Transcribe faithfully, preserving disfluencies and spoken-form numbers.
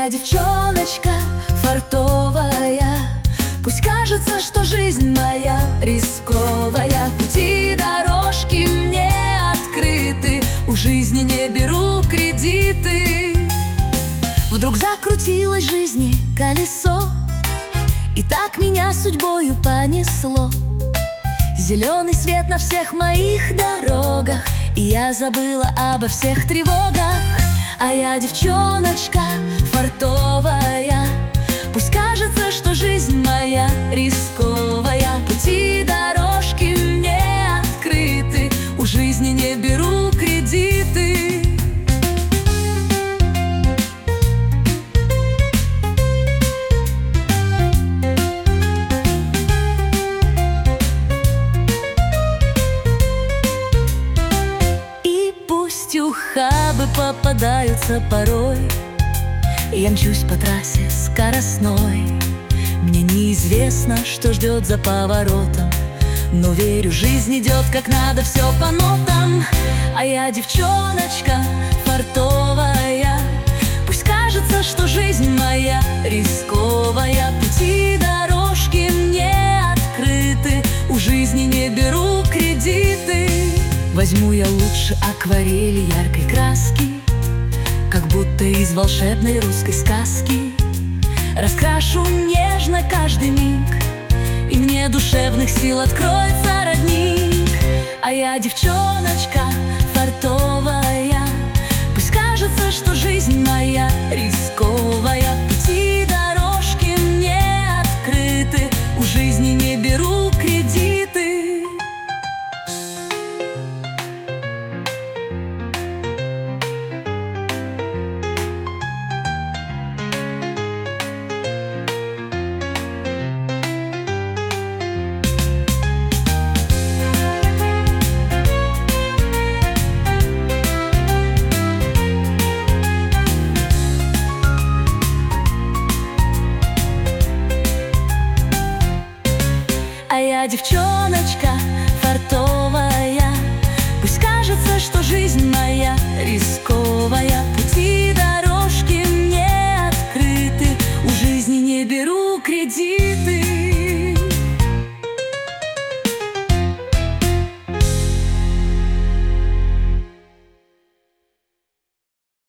я девчоночка фартовая. Пусть кажется, что жизнь моя рисковая, пути дорожки мне открыты, у жизни не беру кредиты. Вдруг закрутилось жизни колесо, и так меня судьбою понесло. Зеленый свет на всех моих дорогах, и я забыла обо всех тревогах. А я девчоночка фартовая. Пусть кажется, что жизнь моя рисковая, пути дорожки мне открыты, у жизни не беру кредиты. И пусть ухабы попадаются порой, я мчусь по трассе скоростной. Мне неизвестно, что ждет за поворотом, но верю, жизнь идет как надо, все по нотам. А я девчоночка фартовая. Пусть кажется, что жизнь моя рисковая, пути дорожки мне открыты, у жизни не беру кредиты. Возьму я лучше акварели яркой краски, как будто из волшебной русской сказки. Раскрашу нежно каждый миг, и мне душевных сил откроется родник. А я девчоночка фартовая. Пусть кажется, что жизнь моя рисковая, пути дорожки мне открыты, у жизни не беру кредиты. А я девчонка